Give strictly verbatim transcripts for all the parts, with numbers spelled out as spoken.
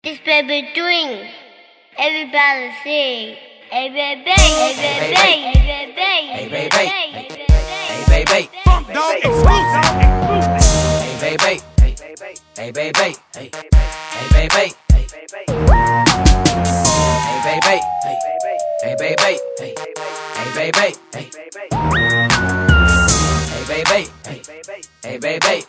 This baby doing. Everybody sing. Hey baby, hey baby, hey baby, hey baby, hey baby, Funk Dog exclusive. hey baby, hey baby, hey baby, hey baby, hey baby, hey baby, hey baby, hey baby, hey baby, hey baby,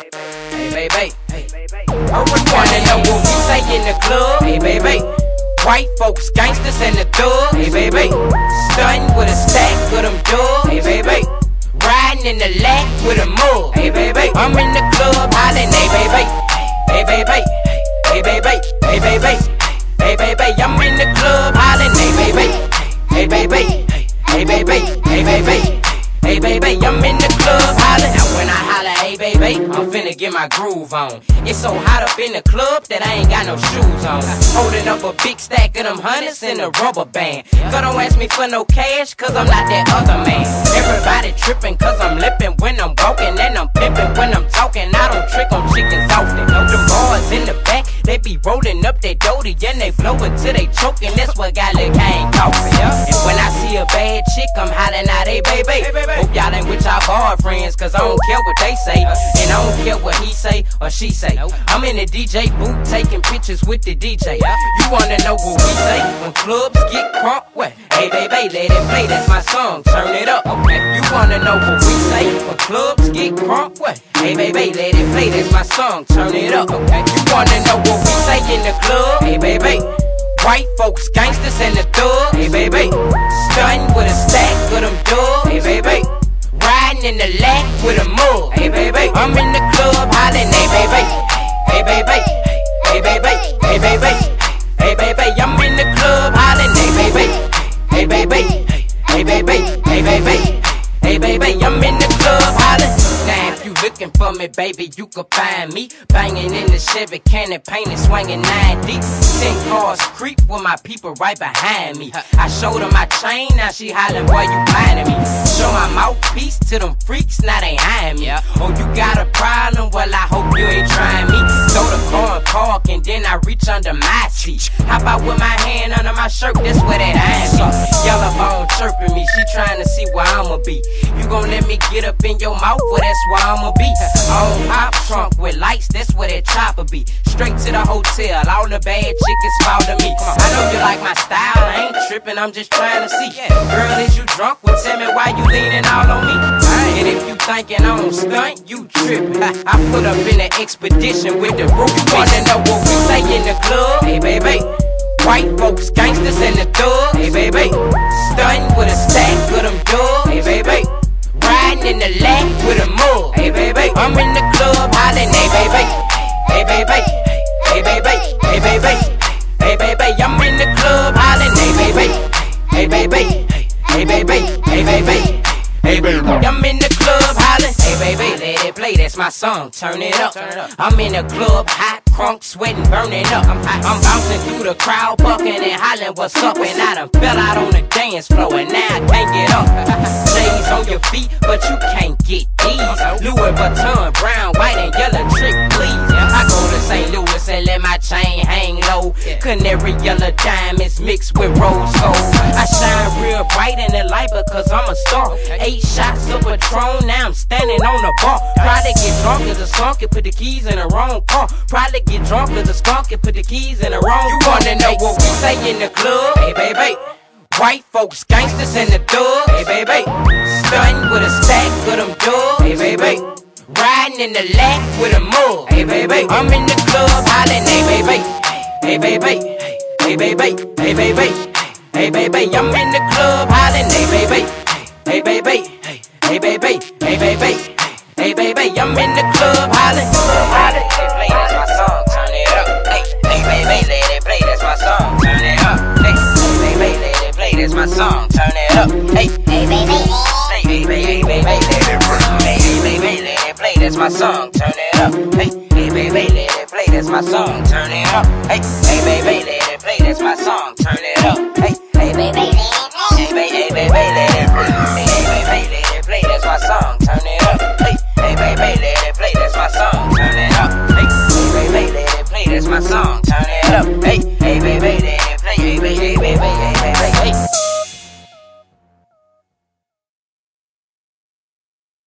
hey baby, hey. I wanna know what we say in the club, hey baby. White folks, gangsters, and the thug, hey baby. Stuntin' with a stack of them dubs, hey baby. Riding in the lack with a mug, hey baby. I'm in the club hollering, hey baby, hey baby, hey baby, hey baby, hey baby. I'm in the club hollering, hey baby, hey baby, hey baby, hey baby. Hey baby, I'm in the club hollering. Now when I holler, hey baby, I'm finna get my groove on. It's so hot up in the club that I ain't got no shoes on. Holding up a big stack of them hundreds in a rubber band. Cause don't ask me for no cash, cause I'm not that other man. Everybody tripping cause I'm lippin' when I'm walking, and I'm pimpin' when I'm talking. I don't trick on chickens often. Know them boys in the back, they be rolling up their doty and they blowin' till they choking. That's what got Lil' Kane coughing. And when I see a bad chick, I'm hollering out, hey baby. Hope y'all ain't with y'all boyfriends, cause I don't care what they say, and I don't care what he say or she say. I'm in the D J booth taking pictures with the D J. You wanna know what we say when clubs get crunk? What? Hey baby, let it play, that's my song, turn it up. Okay. You wanna know what we say when clubs get crunk? What? Hey baby, let it play, that's my song, turn it up. Okay. You wanna know what we say in the club? Hey baby. White folks, gangsters, and the thug, hey baby. Stuntin' with a stack of them dubs, hey baby. Riding in the lack with a mug, hey baby. I'm in the club hollering, hey baby, hey baby, hey baby, hey baby, hey baby. I'm in the club hollering, hey baby, hey baby, hey baby, hey baby, hey baby. I'm in the club hollering. Now if you looking for me, baby, you can find me banging in the Chevy cannon, painted, swinging nine deep. Ten cars creep with my people right behind me. I showed her my chain, now she hollering, boy, you blinding me. Show my mouthpiece to them freaks, now they eyeing me. Oh, you got a problem? Well, I hope you ain't trying me. Throw the car and park, and then I reach under my seat. How about with my hand under my shirt? That's where that iron me. Yellow bone chirping me, she trying to see where I'ma be. You gon' let me get up in your mouth? Well, that's where I'ma be. On pop trunk with lights, that's where that chopper be. Straight to the hotel, all the bad chickens follow me. I know you like my style, I ain't tripping, I'm just trying to see. Girl, is you drunk? Well, tell me why you leaning all on me. And if you thinking I don't stunt, you tripping. I put up in an expedition with the roof. You wanna know what we say in the club? Hey baby. White folks, gangsters, and the thug, hey baby. Stuntin' with a stack of them dubs, hey baby. Riding in the lack with a mug, hey baby. I'm in the club hollering, hey baby, hey baby, hey baby, hey baby, hey baby. I'm in the club hollering, hey baby, hey baby, hey baby, hey baby, hey baby. I'm in the club hollering, hey baby, let it play, that's my song, turn it up. I'm in the club hot, crunk, sweating, burning up. I'm, I'm bouncing through the crowd, bucking and hollering, what's up? And I done fell out on the dance floor, and now I can't get up. Shades on your feet, but you can't get these. Louis Vuitton, brown, white, and yellow trick, please. I go to Saint Louis and let my chain hang low. Canary yellow diamonds mixed with rose gold. I shine real bright in the light because I'm a star. Eight shots of Patron, now I'm standing on the bar. Probably get drunk as a skunk and put the keys in the wrong car. Probably get drunk as a skunk and put the keys in the wrong car. You wanna know what we say in the club? Hey baby. White folks, gangsters, and the thug, hey baby. Stuntin' with a stack of them dubs, hey baby. Riding in the lack with a mug, hey baby. I'm in the club hollering, hey baby, hey baby, hey baby, hey baby, hey baby. I'm in the club hollering, hey baby, hey baby, hey baby, hey baby, hey baby. I'm in the club hollering.